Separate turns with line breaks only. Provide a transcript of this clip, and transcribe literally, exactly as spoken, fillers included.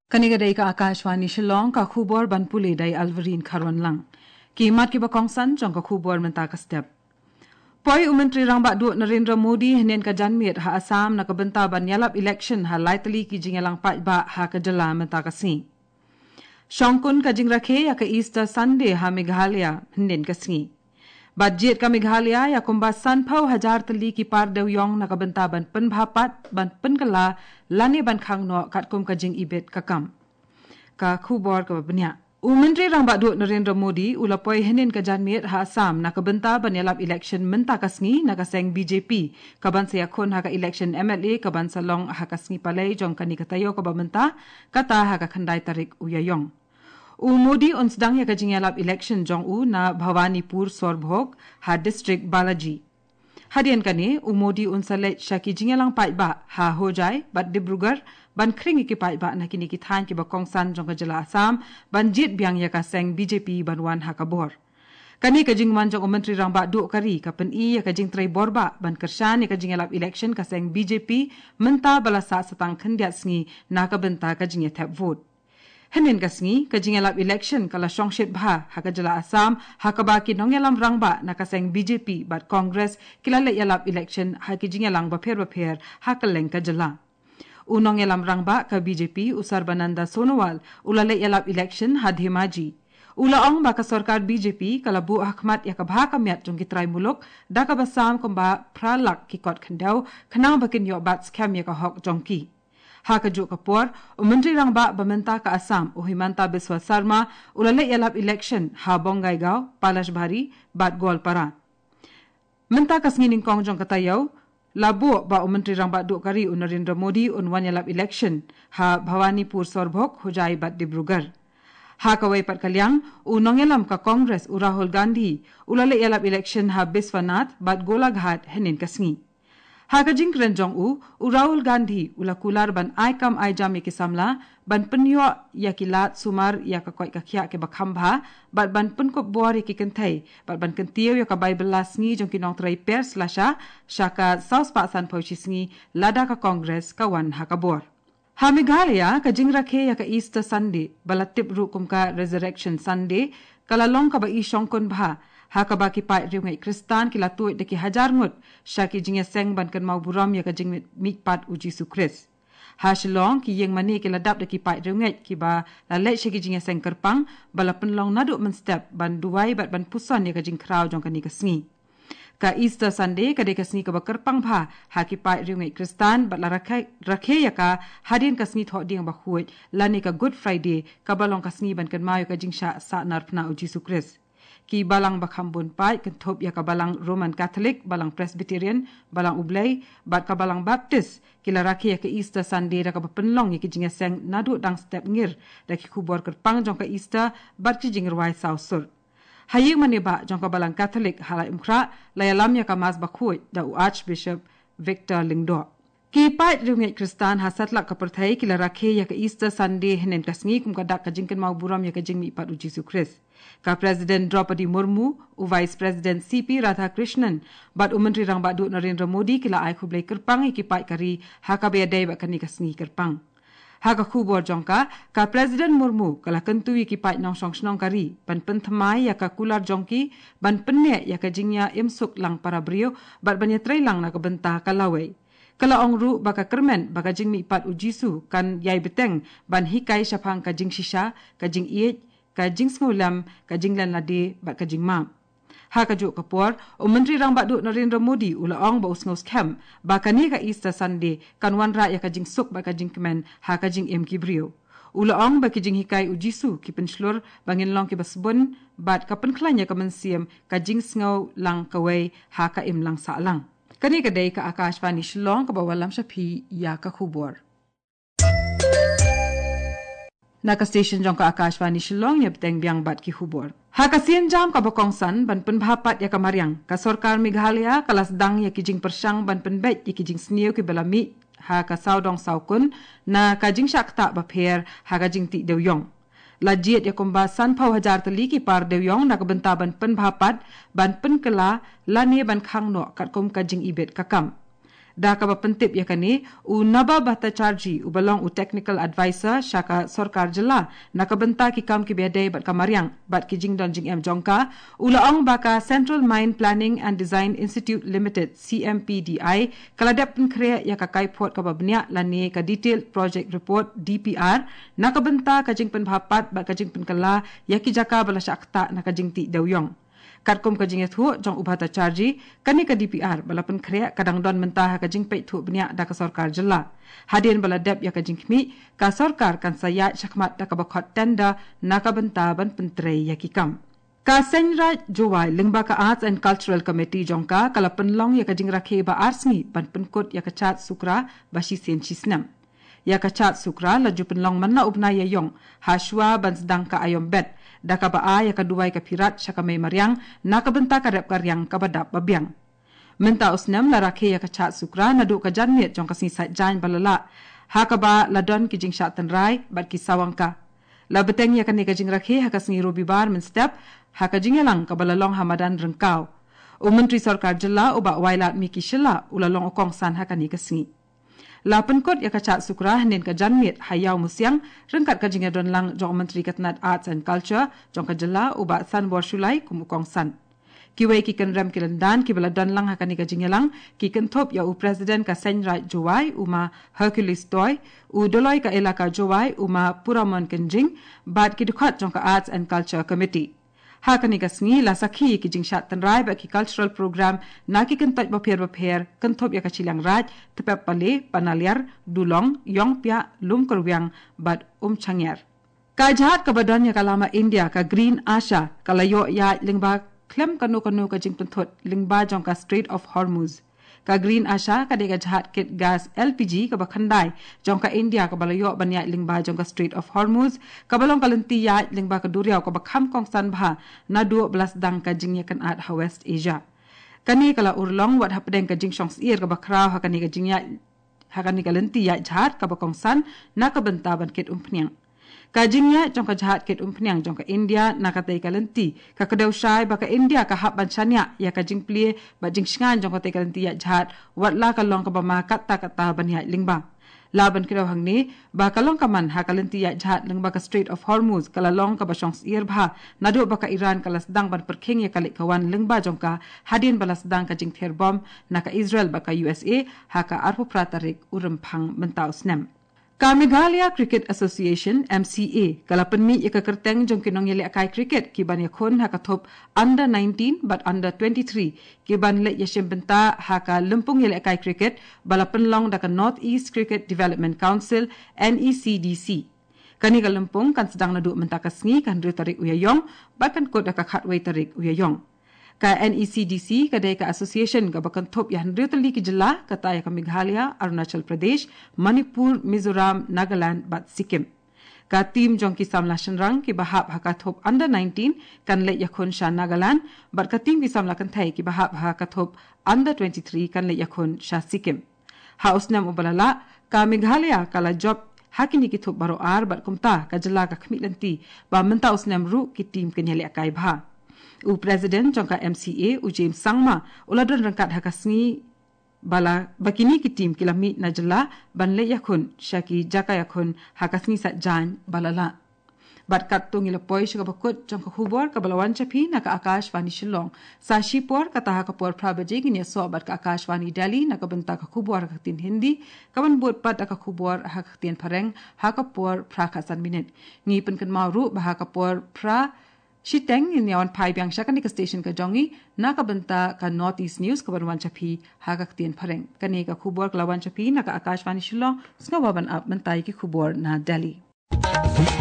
Kanigadai ka Akashwani Shillong ka khubor ban puli dai Alvarin Kharwan lang. Kimat ki bakong san jong ka khubor menta ka step. Poi umentri rang ba du Narendra Modi henen ka janmit ha Assam na kabenta ban yalap election ha lightly ki jingalang pat ba ha ka jala menta ka si. Shongkun ka jingrakhe ya ka Easter Sunday ha Meghalaya henen ka si. Budget ka Meghalaya ya kumba sanpau hajar tali ki par dewyong na kabenta ban penbhapat ban penkala lani ban khangno kat kum ka jing ibet ka kam. Ka khubor ka babnya. Umentri rang ba du Narendra Modi ulapoi henin ka janmit ha Assam na kabenta ban yalap election menta kasngi na kaseng B J P kaban sa yakon ha ka election M L A kaban sa long ha kasngi palay jong kani katayo ka bamenta kata ha ka khanday tarik uyayong. U Modi on sedang ya ka jing yalap election jong u na Bhawanipur Sorbhog ha district Balaji. Hadian kani u Modi on salet shaki jing yalang pai ba ha Hojai bat Dibrugarh ban kring ki pai ba na kini ki than ki ba kongsan jong ka jala Assam ban jit biang ya ka seng B J P ban wan ha ka bor. Kani ka jing man jong menteri rang ba du kari ka pen i ya ka jing trai borba ban kershan ya ka jing yalap election ka seng B J P menta balasa setang khendiat sngi na ka benta ka jing ya tap vote. Henin kasngi ka jingalap election kala shongshit bha ha ka jala Assam ha ka ba ki nongyalam rangba na kaseng B J P bat Congress kilale yalap election ha ki jingalang ba pher ba pher ha ka leng ka jala. Unong yalam rangba ka B J P usar bananda Sonowal ulale yalap election ha Dhemaji. Ulaong ba ka sarkar B J P kala bu Ahmad ya ka bha ka miat jong ki trai muluk da ka basam kumba pralak ki kot khandau khanang bakin yo bat scam ya ka hok jong ki. Ha ka juk kapor, umentri rang ba bamenta ka Assam u Himanta Biswa Sarma ulale yalap election ha Bongaigaon, Palashbhari, bat Golpara. Menta kasngi ningkong jong katayaw, labu ba umentri rang ba du kari u Narendra Modi un wan yalap election ha Bhawanipur Sorbhog Hojai bat Dibrugarh. Ha kawai pat kalyang u nongyalam ka Congress u Rahul Gandhi ulale yalap election ha Biswanath bat Golaghat henin kasngi. Ha ka jing kren jong u u Rahul Gandhi ula kular ban ai kam ai jam ki samla ban penyo ya kilat sumar ya ka koi ka khya ke bakhambha bat ban pen ko bori ki kenthai bat ban kentio ya ka Bible lasngi jong ki nong trai pers lasha shaka saus pa san phochi sngi lada ka Congress ka wan ha ka bor. Ha Meghalaya ka jing rakhe ya ka Easter Sunday balatip ru kum ka Resurrection Sunday kala long ka ba i shongkon bha ha ka ba ki pai riu ngai Kristan ki latui de ki hajar ngut shaki jing seng ban kan mau buram ya ka jing mit pat u Jesu Christ. Ha Shillong ki yeng mani ki ladap de ki pai riu ngai ki ba la le shaki jing seng kerpang bala penlong nadu men step ban duai bat ban pusan ya ka jing kraw jong ka ni ka sngi. Ka Easter Sunday ka de ka sngi ka ba kerpang bha ha ki pai riu ngai Kristan bat la rakhe rakhe ya ka hadin ka sngi tho ding ba khuit la ni ka Good Friday ka balong ka sngi ban kan mau ka jing sha sa narpna u Jesu Christ. Ki balang bakhambun pai kentop ya ka balang Roman Catholic, balang Presbyterian, balang Ublay, bat ka balang Baptist, kila rakhi ya ka Easter Sunday da ka penlong ya ki jinga seng nadu dang step ngir da ki kubor kerpang jong ka Easter bat ki jingir wai South Sur. Haying maniba jong ka balang Catholic halai umkra layalam ya ka mas bakhuit da u Archbishop Victor Lingdo. Ki pai riungai Kristan hasat lak ka perthai kila rakhe ya ka Easter Sunday henen kasngi kum ka dak ka jingken mau buram ya ka jing mi pat u Jesu Christ. Ka President Draupadi Murmu u Vice President C P Radhakrishnan bat umentri rang ba du Narendra Modi kila ai khublai kerpang ki pai kari ha ka be dai ba kani kasngi kerpang. Ha ka khubor jongka ka President Murmu kala kentui ki pai nong song snong kari ban penthamai ya ka kular jongki ban penne ya ka jingya imsuk lang para brio bat banya trai lang na ka benta kalawai. Kala ongru baka kermen baka jing mi pat u Jesu kan yai beteng ban hikai syapang ka jing shisha ka jing iet ka jing sngulam ka jing lan lade bat ka jing mam. Ha ka juk kapor o menteri rang bak du Narendra Modi ula ong ba usngos kem baka ni ka Easter Sunday kan wan ra ya ka jing suk baka jing kemen ha ka jing em kibrio. Ula ong ba ki jing hikai u Jesu ki penslur bangin long ki basbun bat ka penklanya ka mensiam ka jing sngaw lang kawai ha ka im lang sa lang. Kani kadai ka Akashvani Shillong ka bawalam shapi ya ka khubor. Naka station jong ka Akashvani Shillong ya beteng biang bat ki khubor. Ha ka sien jam ka bokongsan ban penbhapat ya ka mariang ka sarkar Meghalaya kalas dang ya ki jing persang ban penbet ya ki jing sniu ki belami ha ka saudong saukun na ka jing shakta ba pher ha ka jing ti dewyong. Lajiat ya kumba san pau hajar tali ki par dewyong na kabenta ban penbhapat ban penkela lani ban khangno kat kum ka jing ibet kakam. Da ka bapentip yakani u Naba Bhattacharjee u balong u technical advisor Shaka Sarkar Jilla nakabenta ki kam ki bedai bat kamariang bat ki jingdon jing em jongka ulaong baka Central Mine Planning and Design Institute Limited C M P D I kaladap penkrea ya ka kaipot ka babnya lani ka detailed project report D P R nakabenta ka jing penbhapat bat ka jing penkala ya ki jaka bala syakta na ka jing ti dawyong Katkom ka jing ethu jong u Bhattacharjee kani ka D P R bala penkrea kadang don mentah ka jing peit thu bnya da ka Sarkar Jilla hadin bala dep ya ka jing khmi ka Sarkar kan saya syakmat da ka bakhot tenda nakabenta ban pentrei ya ki kam Ka Senraj Jowai lingba ka Arts and Cultural Committee jongka kala penlong ya ka jing rakhe ba arsmi ban penkut ya ka chat sukra bashi sen chisnam ya ka chat sukra laju penlong manna ubna ya yong hashwa ban sedang ka ayom bet daka ba ya ka duwai ka pirat syaka mai maryang nakabenta ka rep karyang ka badap babyang menta usnam la rakhe ya ka chat sukra nadu ka janmiet jong ka sisat jan balala ha ka ba ladon ki jing shat tanrai bat ki sawangka la beteng ya ka ne ka jing rakhe ha ka singi robibar men step ha ka jingelang ka balalong hamadan rengkau u menteri Sarkar Jilla uba wailat miki shilla ulalong okong san ha ka ni ka singi La penkot ya kacat sukra nen ka janmit hayau musyang rengkat ka jinga don lang jong menteri katnat arts and culture jong ka jela uba san bor shulai kumukong san kiwei ki kan rem kilandan ki bala don lang hakani ka jinga lang ki kan thop ya u president ka Senraj Jowai uma Hercules Toy u doloi ka elaka Jowai uma Puramon Kenjing bat ki dukhat jong ka arts and culture committee ha kani ka sngi la sakhi ki jing shat tan rai ba ki cultural program na ki kan taj ba pher ba pher kan thop ya ka chilang raj tepap pale panaliar dulong yong pya lum korwyang bat um changyar ka jhat ka badan ya kalama India ka Green Asha kalayo ya lingba klem kanu kanu ka jing penthot lingba jong ka Strait of Hormuz ka Green Asha ka de ka jhat kit gas L P G ka bakhandai jong ka India ka balayo banya lingba jong ka Strait of Hormuz ka balong kalanti ya lingba ka duriaw ka bakham kong san bha na du belas dang ka jing kan at ha West Asia kani kala urlong wat hapdeng ka jing shongs ir ka bakraw ha kani ka jing ya ha kani kalanti ya jhat ka bakong san na ka benta ban kit umpnyang ka jingya jong ka jhat kit umpnyang jong ka India na ka tei kalanti ka kadau shai ba ka India ka hap ban chanya ya ka jing plie ba jing shngan jong ka tei kalanti ya jhat wat la ka long ka ba ma katta katta ban ya lingba laban kidaw hangni ba ka long ka man ha kalanti ya jhat lingba ka Strait of Hormuz kala long ka ba shongs ir bha nadu ba ka Iran kala sedang ban perkhing ya kalik kawan lingba jong ka hadin balas sedang ka jing ther bom na ka Israel ba ka U S A ha ka arpu pratarik uremphang mentau snem Ka Meghalaya Cricket Association M C A kala penmi ya ka kerteng jong kinong yele akai cricket ki ban yakon ha ka thop under nineteen but under twenty-three ki ban le yashim benta ha ka lempung yele akai cricket bala penlong da ka North East Cricket Development Council N E C D C kani ka lempung kan sedang nadu menta ka sngi kan ri tarik uyayong bakan ko da ka khatway tarik uyayong ka N E C D C kadai ka association ka bakan thop ya ri tali ki jilla kata ya ka Meghalaya Arunachal Pradesh Manipur Mizoram Nagaland bat Sikkim ka team jong ki samla shanrang ki bahap ha ka thop under nineteen kan le yakhon sha Nagaland bat ka team ki samla kan thai ki bahap ha ka thop under twenty-three kan le yakhon sha Sikkim ha usnam ubalala ka Meghalaya kala job hakini ki thop baro ar bat kumta ka jilla ka khmilanti ba menta usnam ru ki team kenyale akai bha U President jongka M C A u James Sangma uladon rangkat hakasngi bala bakini ki team kilami najla banle yakun shaki jaka yakun hakasngi sat jan balala bat kat tungila poi shaka bakut jongka khubor ka balawan chapi naka Akashvani Shillong sa shipor kata ka por prabaje ginya so bat ka Akashvani Delhi naka benta ka khubor ka tin Hindi kaban bot pat ka khubor hak tin pareng haka por prakhasan minute ngi pen kan mauru bah ka por pra Shiteng in yawan pai biang shaka ni ka station ka jongi na ka benta ka North East News ka banwan chapi hagak tien pareng kani ka khubor ka lawan chapi na ka Akashvani Shillong sngawaban up mentai ki khubor na Delhi